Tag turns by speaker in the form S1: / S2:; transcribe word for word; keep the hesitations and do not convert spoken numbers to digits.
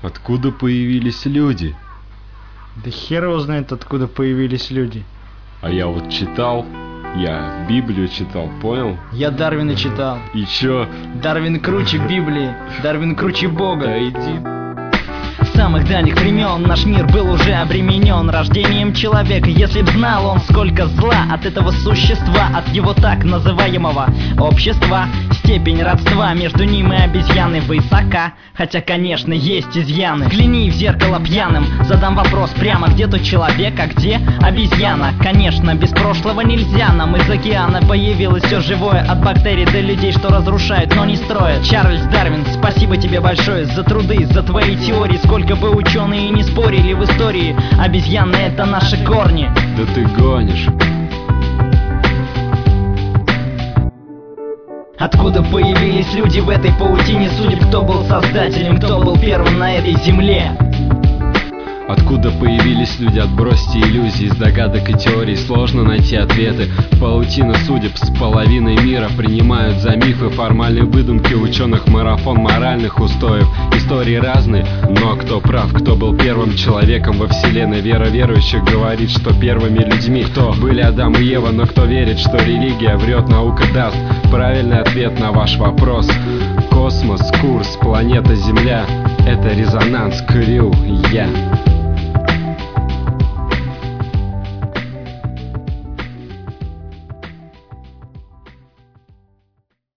S1: Откуда появились люди?
S2: Да хер его знает, откуда появились люди.
S1: А я вот читал, я Библию читал, понял?
S2: Я Дарвина читал.
S1: И чё?
S2: Дарвин круче Библии, Дарвин круче Бога.
S1: Да иди.
S3: С самых дальних времен наш мир был уже обременен рождением человека. Если б знал он, сколько зла от этого существа, от его так называемого общества. Степень родства между ним и обезьяной высока, хотя, конечно, есть изъяны. Взгляни в зеркало пьяным, задам вопрос прямо: где тот человек, а где обезьяна? Конечно, без прошлого нельзя, нам из океана появилось все живое, от бактерий до людей, что разрушают, но не строят. Чарльз Дарвин, спасибо тебе большое за труды, за твои теории. Сколько бы ученые не спорили в истории, обезьяны — это наши корни.
S1: Да ты гонишь.
S3: Откуда появились люди в этой паутине судеб? Кто был создателем, кто был первым на этой земле?
S1: Откуда появились люди? Отбросьте иллюзии, из догадок и теорий сложно найти ответы. Паутина судеб с половиной мира принимают за мифы формальные выдумки ученых, марафон моральных устоев. Истории разные, но кто прав, кто был первым человеком во вселенной? Вера верующих говорит, что первыми людьми кто были Адам и Ева, но кто верит, что религия врет, наука даст правильный ответ на ваш вопрос. Космос, курс, планета Земля — это резонанс, Крю, я.